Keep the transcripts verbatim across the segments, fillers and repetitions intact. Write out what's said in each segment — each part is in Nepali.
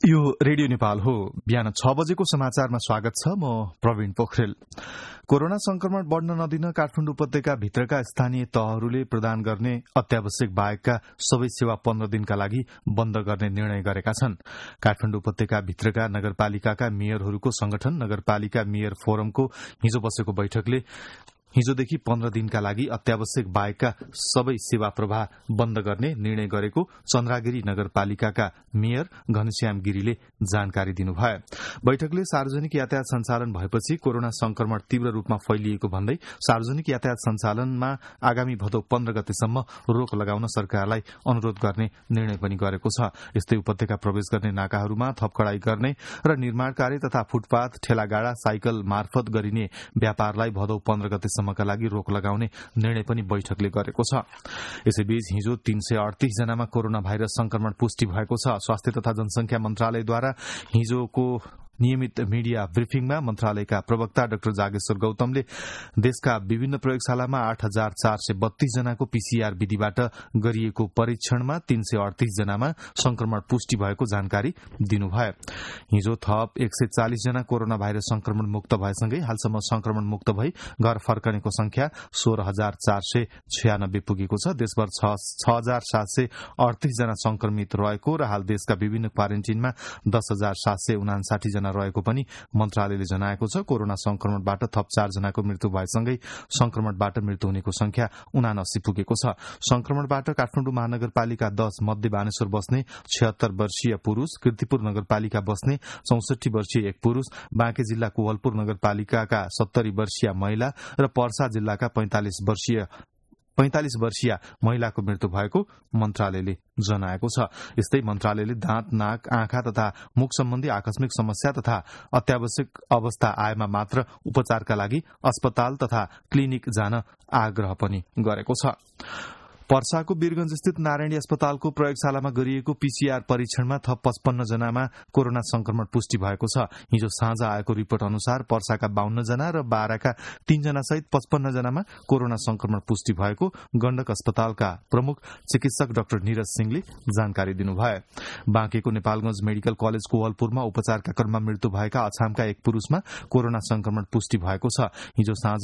यो रेडियो नेपाल हो। बिहान छ बजेको समाचारमा स्वागत छ। म प्रवीण पोखरेल। कोरोना संक्रमण बढ़न नदिन काठमाडौँ उपत्यका भित्रका स्थानीय तहहरूले प्रदान गर्ने अत्यावश्यक बाहेकका सबै सेवा पन्ध्र दिनका लागि बन्द गर्ने निर्णय गरेका छन्। काठमाडौँ उपत्यका भित्रका नगरपालिकाका मेयरहरूको संगठन नगरपालिका मेयर फोरमको हिजो बसेको बैठकले हिजोदेखि पन्ध्र दिनका लागि अत्यावश्यक बाहेकका सबै सेवा प्रवाह बन्द गर्ने निर्णय गरेको चन्द्रागिरी नगरपालिकाका मेयर घनश्याम गिरीले जानकारी दिनुभयो। बैठकले सार्वजनिक यातायात सञ्चालन भएपछि कोरोना संक्रमण तीव्र रूपमा फैलिएको भन्दै सार्वजनिक यातायात सञ्चालनमा आगामी भदौ पन्ध्र गतेसम्म रोक लगाउन सरकारलाई अनुरोध गर्ने निर्णय पनि गरेको छ। यस्तै उपत्यका प्रवेश गर्ने नाकाहरूमा थप कडाई गर्ने र निर्माण कार्य तथा फुटपाथ ठेलागाडा साइकल मार्फत गरिने व्यापारलाई भदौ पन्ध्र गते सम्मका लागि रोक लगाउने निर्णय पनि बैठकले गरेको छ। यसैबीच हिजो तीन सय अडतीस जनामा कोरोना भाइरस संक्रमण पुष्टि भएको छ। स्वास्थ्य तथा जनसंख्या मन्त्रालयद्वारा हिजोको नियमित मीडिया ब्रिफिङमा मन्त्रालयका प्रवक्ता डाक्टर जागेश्वर गौतमले देशका विभिन्न प्रयोगशालामा आठ हजार चार सय बत्तीस जनाको पीसीआर विधिबाट गरिएको परीक्षणमा तीन सय अडतीस जनामा संक्रमण पुष्टि भएको जानकारी दिनुभयो। हिजो थप एक सय चालिस जना कोरोना भाइरस संक्रमण मुक्त भएसँगै हालसम्म संक्रमण मुक्त भई घर फर्कनेको संख्या सोह्र हजार चार सय छयानब्बे पुगेको छ। देशभर छ हजार सात सय अडतीस जना संक्रमित रहेको र हाल देशका विभिन्न क्वारेन्टिनमा दस हजार सात सय उनासाठी जना रहेको पनि मन्त्रालयले जनाएको छ। कोरोना संक्रमणबाट थप चार जनाको मृत्यु भएसँगै संक्रमणबाट मृत्यु हुनेको संख्या उनासी पुगेको छ। संक्रमणबाट काठमाडौँ महानगरपालिका दश मध्य बानेश्वर बस्ने छिहत्तर वर्षीय पुरूष, कीर्तिपुर नगरपालिका बस्ने चौसठी वर्षीय एक पुरूष, बाँके जिल्ला कोवलपुर नगरपालिकाका सत्तरी वर्षीय महिला र पर्सा जिल्लाका पैंतालिस वर्षीय पैंतालिस वर्षीय महिलाको मृत्यु भएको मन्त्रालयले जनाएको छ। यस्तै मन्त्रालयले दाँत, नाक, आँखा तथा मुख सम्बन्धी आकस्मिक समस्या तथा अत्यावश्यक अवस्था आएमा मात्र उपचारका लागि अस्पताल तथा क्लिनिक जान आग्रह पनि गरेको छ। पर्साको वीरगंज स्थित नारायणी अस्पतालको प्रयोगशालामा गरिएको पीसीआर परीक्षणमा थप पचपन्न जनामा कोरोना संक्रमण पुष्टि भएको छ। हिजो साँझ आएको रिपोर्ट अनुसार पर्साका बाहन्न जना र बाह्रका तीनजना सहित पचपन्न जनामा कोरोना संक्रमण पुष्टि भएको गण्डक अस्पतालका प्रमुख चिकित्सक डाक्टर निरज सिंहले जानकारी दिनुभयो। बाँकेको नेपालगंज मेडिकल कलेज कोवलपुरमा उपचारका क्रममा मृत्यु भएका अछामका एक पुरूषमा कोरोना संक्रमण पुष्टि भएको छ। हिजो साँझ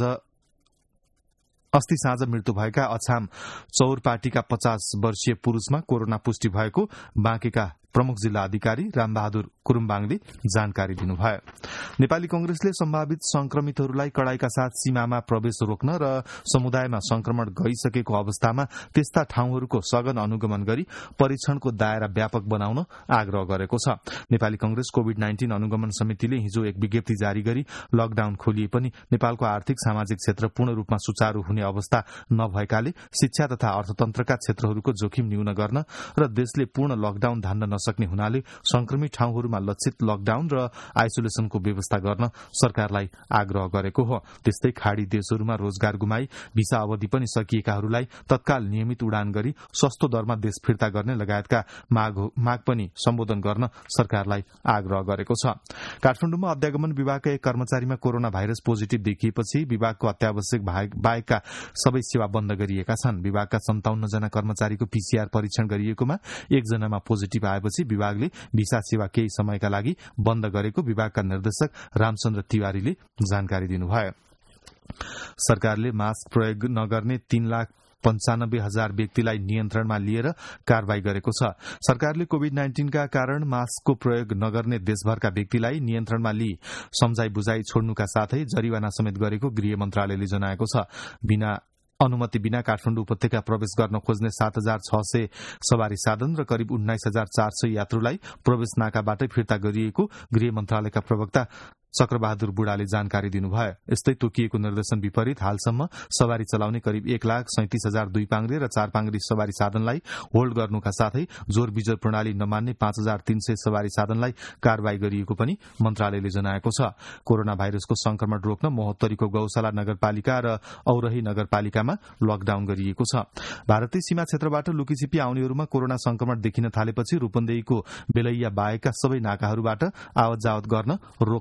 अस्ति साँझ मृत्यु भएका अछाम चौरपाटीका पचास वर्षीय पुरूषमा कोरोना पुष्टि भएको बाँकेका प्रमुख जिल्ला अधिकारी रामबहादुर कुरुम्बाङले जानकारी दिनुभयो। नेपाली कंग्रेसले सम्भावित संक्रमितहरूलाई कडाईका साथ सीमामा प्रवेश रोक्न र समुदायमा संक्रमण गइसकेको अवस्थामा त्यस्ता ठाउँहरूको सघन अनुगमन गरी परीक्षणको दायरा व्यापक बनाउन आग्रह गरेको छ। नेपाली कंग्रेस कोविड नाइन्टीन अनुगमन समितिले हिजो एक विज्ञप्ति जारी गरी लकडाउन खोलिए पनि नेपालको आर्थिक सामाजिक क्षेत्र पूर्ण रूपमा सुचारू हुने अवस्था नभएकाले शिक्षा तथा अर्थतन्त्रका क्षेत्रहरूको जोखिम न्यून गर्न र देशले पूर्ण लकडाउन धान्न सक्ने हुनाले संक्रमित ठाउँहरूमा लक्षित लकडाउन र आइसोलेसनको व्यवस्था गर्न सरकारलाई आग्रह गरेको हो। त्यस्तै खाड़ी देशहरूमा रोजगार गुमाई भिसा अवधि पनि सकिएकाहरूलाई तत्काल नियमित उडान गरी सस्तो दरमा देश फिर्ता गर्ने लगायतका माग, माग पनि सम्बोधन गर्न सरकारलाई आग्रह गरेको छ। काठमाडौँमा अध्यागमन विभागका एक कर्मचारीमा कोरोना भाइरस पोजिटिभ देखिएपछि विभागको अत्यावश्यक बाहेकका सबै सेवा बन्द गरिएका छन्। विभागका सन्ताउन्न जना कर्मचारीको पीसीआर परीक्षण गरिएकोमा एकजनामा पोजिटिभ आएपछि विभागले भिसा सेवा केही समयका लागि बन्द गरेको विभागका निर्देशक रामचन्द्र तिवारीले जानकारी दिनुभयो। सरकारले मास्क प्रयोग नगर्ने तीन लाख पञ्चानब्बे हजार व्यक्तिलाई नियन्त्रणमा लिएर कारवाही गरेको छ। सरकारले कोविड नाइन्टीनका कारण मास्कको प्रयोग नगर्ने देशभरका व्यक्तिलाई नियन्त्रणमा लिई सम्झाई बुझाई छोड्नुका साथै जरिवाना समेत गरेको गृह मन्त्रालयले जनाएको छ। बिना अनुमति बिना काठमाडौँ उपत्यका प्रवेश गर्न खोज्ने सात हजार छ सय सवारी साधन र करिब उन्नाइस हजार चार सय यात्रुलाई प्रवेश नाकाबाटै फिर्ता गरिएको गृह मन्त्रालयका प्रवक्ता चक्रबहादुर बुढाले जानकारी दिनुभयो। यस्तै तोकिएको निर्देशन विपरीत हालसम्म सवारी चलाउने करिब एक लाख सैंतिस हजार दुई पाङ्ग्रे र चार पाङ्ग्रे सवारी साधनलाई होल्ड गर्नुका साथै जोर बिजोर प्रणाली नमान्ने पाँच हजार तीन सय सवारी साधनलाई कारवाही गरिएको पनि मन्त्रालयले जनाएको छ। कोरोना भाइरसको संक्रमण रोक्न महोत्तरीको गौशाला नगरपालिका र औरही नगरपालिकामा लकडाउन गरिएको छ। भारतीय सीमा क्षेत्रबाट लुकीछिपी आउनेहरूमा कोरोना संक्रमण देखिन थालेपछि रूपन्देहीको बेलैया बाहेकका सबै नाकाहरूबाट आवत जावत गर्न रोक लगाइने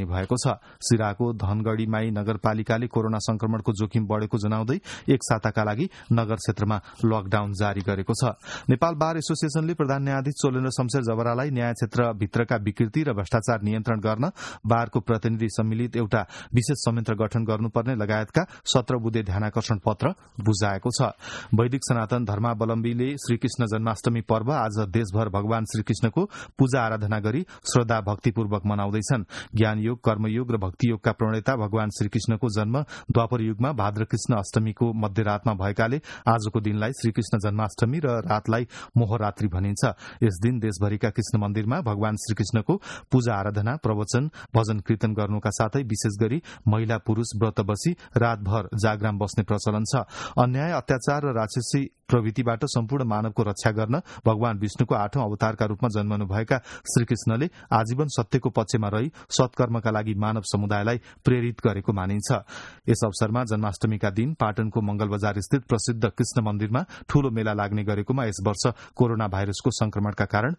भएको छ। सिराको धनगढीमाई नगरपालिकाले कोरोना संक्रमणको जोखिम बढ़ेको जनाउँदै एक साताका लागि नगर क्षेत्रमा लकडाउन जारी गरेको छ। नेपाल बार एसोसिएशनले प्रधान न्यायाधीश चोलेन्द्र शमशेर जबरालाई न्याय क्षेत्र भित्रका विकृति र भ्रष्टाचार नियन्त्रण गर्न बारको प्रतिनिधि सम्मिलित एउटा विशेष संयन्त्र गठन गर्नुपर्ने लगायतका सत्र बुँदे ध्यानाकर्षण पत्र बुझाएको छ। वैदिक सनातन धर्मावलम्बीले श्रीकृष्ण जन्माष्टमी पर्व आज देशभर भगवान श्रीकृष्णको पूजा आराधना गरी श्रद्धा भक्तिपूर्वक मनाउँदैछन्। ज्ञान योग, कर्मयोग र भक्ति योगका प्रणेता भगवान श्रीकृष्णको जन्म द्वापर युगमा भाद्रकृष्ण अष्टमीको मध्यरातमा भएकाले आजको दिनलाई श्रीकृष्ण जन्माष्टमी र रातलाई मोहरात्रि भनिन्छ। यस दिन देशभरिका कृष्ण मन्दिरमा भगवान श्रीकृष्णको पूजा आराधना, प्रवचन, भजन कीर्तन गर्नुका साथै विशेष गरी महिला पुरूष व्रत बसी रातभर जागराम बस्ने प्रचलन छ। अन्याय, अत्याचार र राक्षसी प्रवृत्तिबाट सम्पूर्ण मानवको रक्षा गर्न भगवान विष्णुको आठौं अवतारका रूपमा जन्मनुभएका श्रीकृष्णले आजीवन सत्यको पक्षमा रही सत्कर्मका लागि मानव समुदायलाई प्रेरित गरेको मानिन्छ। यस अवसरमा जन्माष्टमीका दिन पाटनको मंगल बजार स्थित प्रसिद्ध कृष्ण मन्दिरमा ठूलो मेला लाग्ने गरेकोमा यस वर्ष कोरोना भाइरसको संक्रमणका कारण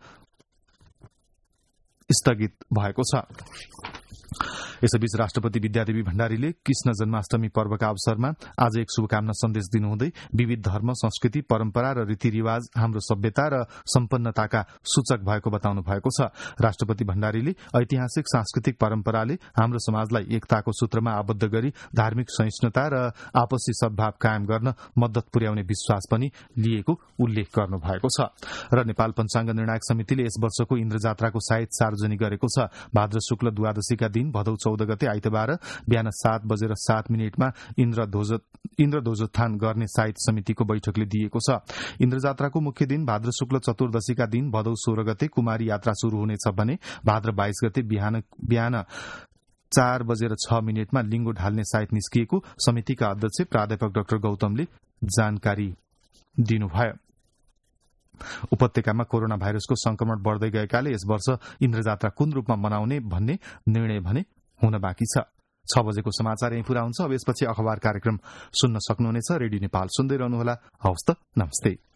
स्थगित भएको छ। यसैबीच राष्ट्रपति विद्यादेवी भण्डारीले कृष्ण जन्माष्टमी पर्वका अवसरमा आज एक शुभकामना सन्देश दिनुहुँदै विविध धर्म, संस्कृति, परम्परा र रीतिरिवाज हाम्रो सभ्यता र सम्पन्नताका सूचक भएको बताउनु भएको छ। राष्ट्रपति भण्डारीले ऐतिहासिक सांस्कृतिक परम्पराले हाम्रो समाजलाई एकताको सूत्रमा आबद्ध गरी धार्मिक सहिष्णुता र आपसी सद्भाव कायम गर्न मद्दत पुर्याउने विश्वास पनि लिएको उल्लेख गर्नु भएको छ। र नेपाल पञ्चाङ्ग निर्णायक समितिले यस वर्षको इन्द्र जात्राको साइत सार्वजनिक गरेको छ। भाद्र शुक्ल द्वादशीका दिन भदौ चौध गते आइतबार बिहान सात बजेर सात मिनटमा इन्द्र ध्वजोत्थान गर्ने साहित्य समितिको बैठकले दिएको छ। इन्द्र जात्राको मुख्य दिन भाद्र शुक्ल चतुर्दशीका दिन भदौ सोह्र गते कुमारी यात्रा शुरू हुनेछ भने भाद्र बाइस गते बिहान बिहान चार बजेर छ मिनटमा लिङ्गो ढाल्ने साइत निस्किएको समितिका अध्यक्ष प्राध्यापक डाक्टर गौतमले जानकारी दिनुभयो। उपत्यकामा कोरोना भाइरसको संक्रमण बढ़दै गएकाले यस वर्ष इन्द्र जात्रा कुन रूपमा मनाउने भन्ने निर्णय भने हुन बाँकी छ। छ बजेको समाचार यही पूरा हुन्छ। अब यसपछि अखबार कार्यक्रम सुन्न सक्नुहुनेछ। रेडियो नेपाल सुन्दै रहनुहोला। हवस् त, नमस्ते।